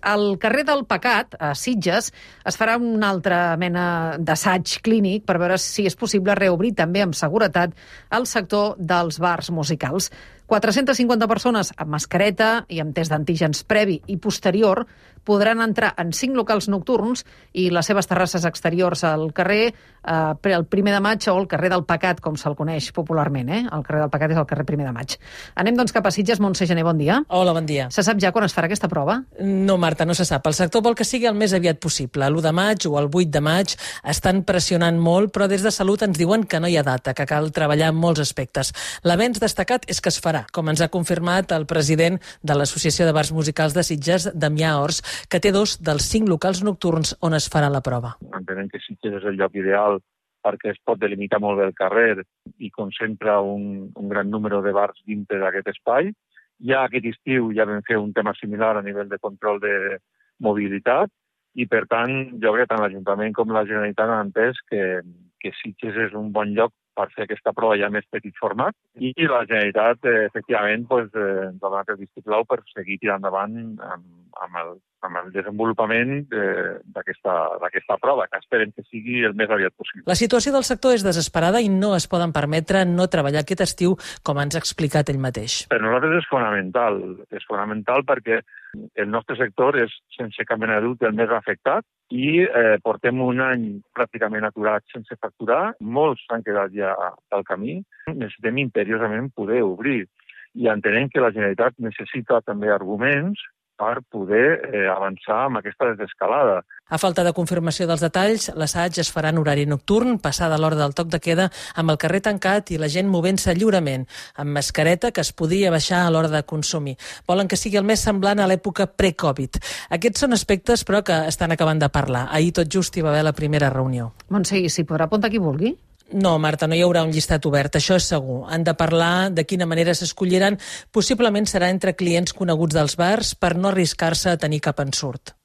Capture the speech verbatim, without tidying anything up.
al carrer del Pecat, a Sitges, es farà una altra mena d'assaig clínic per veure si és possible reobrir també amb seguretat el sector dels bars musicals. quatre-centes cinquanta persones amb mascareta i amb test d'antígens previ i posterior podran entrar en cinc locals nocturns i les seves terrasses exteriors al carrer eh, el primer de maig, o el carrer del Pecat, com se'l coneix popularment. Eh? El carrer del Pecat és el carrer primer de maig. Anem doncs cap a Sitges. Montse Gené, bon dia. Hola, bon dia. Se sap ja quan es farà aquesta prova? No, Marta, no se sap. El sector vol que sigui el més aviat possible. L'u de maig o el vuit de maig estan pressionant molt, però des de Salut ens diuen que no hi ha data, que cal treballar en molts aspectes. L'avenç destacat és que es farà, com ens ha confirmat el president de l'Associació de Bars Musicals de Sitges, Damià Ors, que té dos dels cinc locals nocturns on es farà la prova. Entenem que Sitges és el lloc ideal perquè es pot delimitar molt bé el carrer i concentra un, un gran número de bars dintre d'aquest espai. Ja aquest estiu ja vam fer un tema similar a nivell de control de mobilitat i, per tant, jo crec que tant l'Ajuntament com la Generalitat han entès que, que Sitges és un bon lloc per fer aquesta prova ja més petit format, i la Generalitat, eh, efectivament, pues, eh, ens ha donat el vistiplau per seguir tirant endavant amb, amb, el, amb el desenvolupament d'aquesta prova, que esperem que sigui el més aviat possible. La situació del sector és desesperada i no es poden permetre no treballar aquest estiu, com ens ha explicat ell mateix. Per nosaltres és fonamental, és fonamental perquè el nostre sector és, sense cap mena de dubte, el més afectat i eh, portem un any pràcticament aturat sense facturar. Molts s'han quedat ja al camí. Necessitem imperiosament poder obrir i entenem que la Generalitat necessita també arguments per poder eh, avançar amb aquesta desescalada. A falta de confirmació dels detalls, l'assaig es farà en horari nocturn, passada l'hora del toc de queda, amb el carrer tancat i la gent movent-se lliurement, amb mascareta que es podia baixar a l'hora de consumir. Volen que sigui el més semblant a l'època pre-Covid. Aquests són aspectes, però, que estan acabant de parlar. Ahir tot just hi va haver la primera reunió. Montse, i s'hi podrà apuntar qui vulgui? No, Marta, no hi haurà un llistat obert, això és segur. Han de parlar de quina manera s'escolliran. Possiblement serà entre clients coneguts dels bars per no arriscar-se a tenir cap ensurt.